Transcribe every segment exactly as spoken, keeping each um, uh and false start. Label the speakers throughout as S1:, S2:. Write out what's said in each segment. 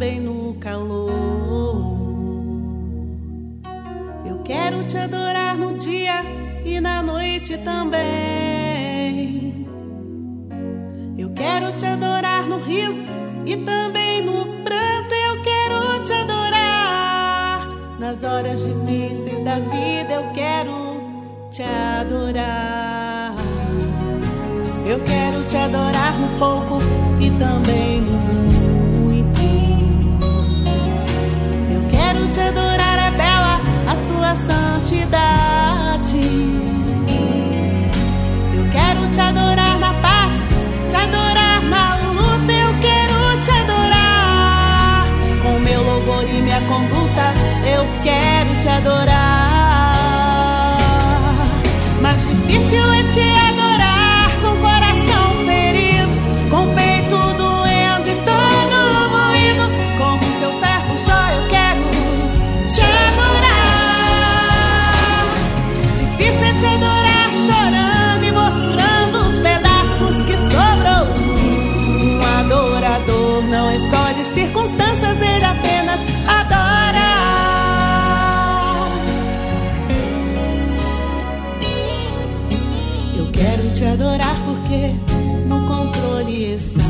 S1: também no calor. Eu quero te adorar no dia e na noite também. Eu quero te adorar no riso e também no pranto. Eu quero te adorar nas horas difíceis da vida. Eu quero te adorar. Eu quero te adorar no pouco e também no muito. Eu quero te adorar, é bela a sua santidade. Eu quero te adorar na paz, te adorar na luta. Eu quero te adorar com meu louvor e minha conduta. Eu quero te adorar. Mas difícil é te adorar com coração ferido, com peito doendo e todo moído. Como seu servo Jó, eu quero te adorar. Difícil é te adorar chorando e mostrando os pedaços que sobrou de mim. Um adorador não escolhe circunstâncias, ele apenas adora. Eu quero te adorar porque no controle estás.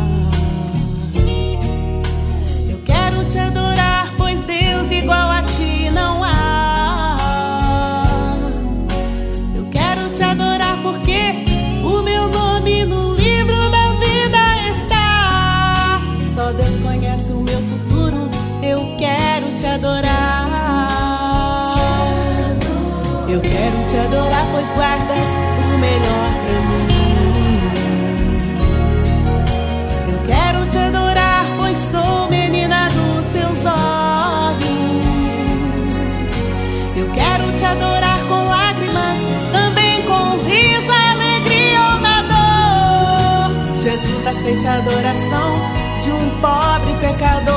S1: Eu quero te adorar, pois Deus igual a ti não há. Eu quero te adorar porque o meu nome no livro da vida está. Só Deus conhece o meu futuro. Eu quero te adorar. Eu quero te adorar, pois guardas o melhor pra mim. Eu quero te adorar, pois sou menina dos seus olhos. Eu quero te adorar com lágrimas, também com riso, alegria ou na dor. Jesus, aceite a adoração de um pobre pecador.